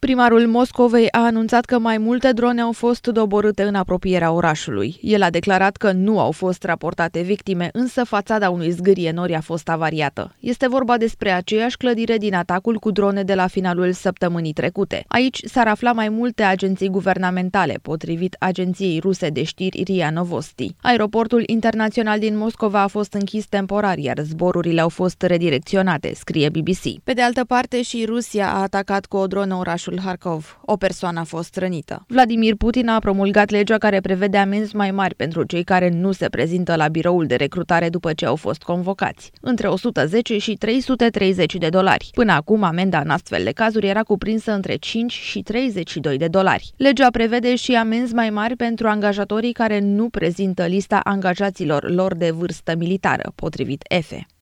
Primarul Moscovei a anunțat că mai multe drone au fost doborâte în apropierea orașului. El a declarat că nu au fost raportate victime, însă fațada unui zgârie nori a fost avariată. Este vorba despre aceeași clădire din atacul cu drone de la finalul săptămânii trecute. Aici s-ar afla mai multe agenții guvernamentale, potrivit agenției ruse de știri RIA Novosti. Aeroportul internațional din Moscova a fost închis temporar, iar zborurile au fost redirecționate, scrie BBC. Pe de altă parte, și Rusia a atacat cu o dronă orașul Harkov. O persoană a fost rănită. Vladimir Putin a promulgat legea care prevede amenzi mai mari pentru cei care nu se prezintă la biroul de recrutare după ce au fost convocați, între 110 și 330 de dolari. Până acum, amenda în astfel de cazuri era cuprinsă între 5 și 32 de dolari. Legea prevede și amenzi mai mari pentru angajatorii care nu prezintă lista angajaților lor de vârstă militară, potrivit EFE.